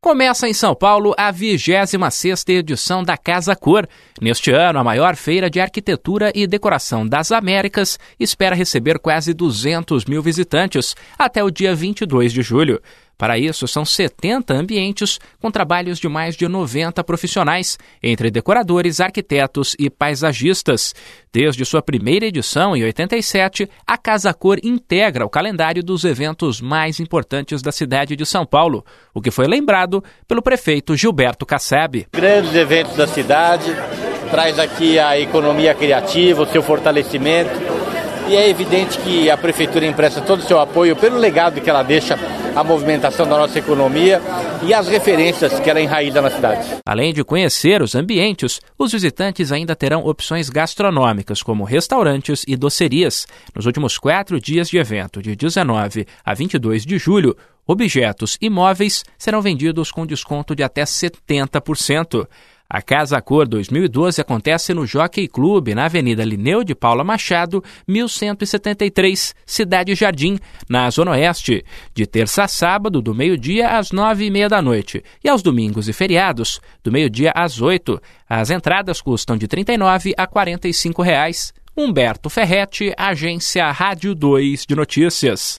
Começa em São Paulo a 26ª edição da Casa Cor. Neste ano, a maior feira de arquitetura e decoração das Américas espera receber quase 200 mil visitantes até o dia 22 de julho. Para isso, são 70 ambientes com trabalhos de mais de 90 profissionais, entre decoradores, arquitetos e paisagistas. Desde sua primeira edição, em 87, a Casa Cor integra o calendário dos eventos mais importantes da cidade de São Paulo, o que foi lembrado pelo prefeito Gilberto Kassab. Grandes eventos da cidade, traz aqui a economia criativa, o seu fortalecimento. E é evidente que a Prefeitura empresta todo o seu apoio pelo legado que ela deixa à movimentação da nossa economia e às referências que ela enraiza na cidade. Além de conhecer os ambientes, os visitantes ainda terão opções gastronômicas, como restaurantes e docerias. Nos últimos 4 dias de evento, de 19 a 22 de julho, objetos e móveis serão vendidos com desconto de até 70%. A Casa Cor 2012 acontece no Jockey Club, na Avenida Linneu de Paula Machado, 1173, Cidade Jardim, na Zona Oeste, de terça a sábado, do meio-dia às 9h30 da noite, e aos domingos e feriados, do meio-dia às 8h. As entradas custam de R$ 39 a R$ 45. Humberto Ferretti, Agência Rádio 2 de Notícias.